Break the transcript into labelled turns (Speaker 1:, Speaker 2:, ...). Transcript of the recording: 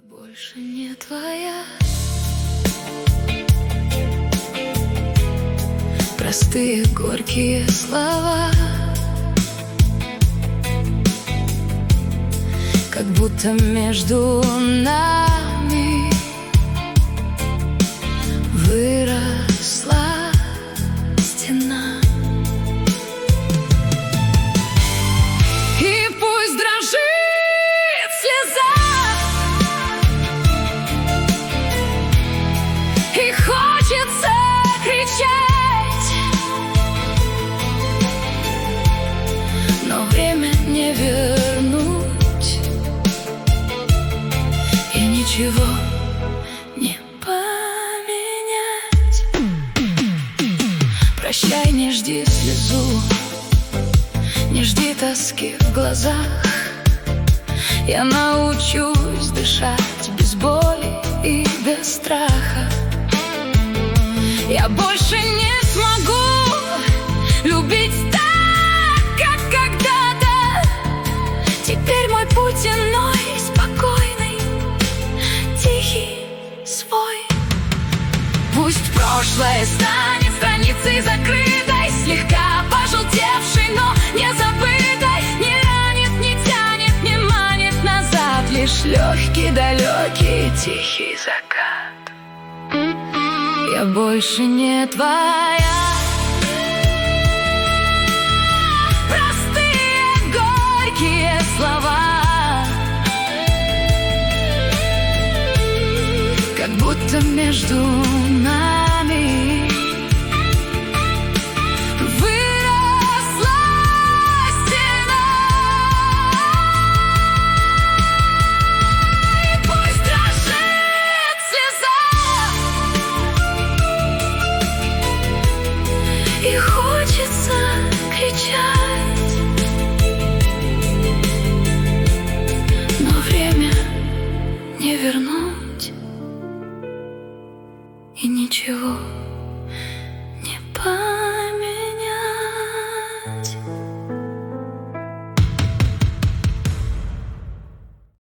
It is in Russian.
Speaker 1: Больше не твоя. Простые горькие слова, как будто между нами выросла стена. И пусть дрожит слеза, и хочется кричать, но время не вернуть, и ничего не поменять. Прощай, не жди слезу, не жди тоски в глазах. Я научусь дышать без боли и без страха. Я больше не смогу любить так, как когда-то. Теперь мой путь иной, спокойный, тихий, свой. Пусть прошлое станет страницей закрытой, слегка пожелтевшей, но не забытой. Не ранит, не тянет, не манит назад, лишь легкий, далекий, тихий закат. Я больше не твоя. Простые горькие слова, как будто между нами выросла стена. И пусть дрожит слеза, и хочется кричать, но время не вернуть, и ничего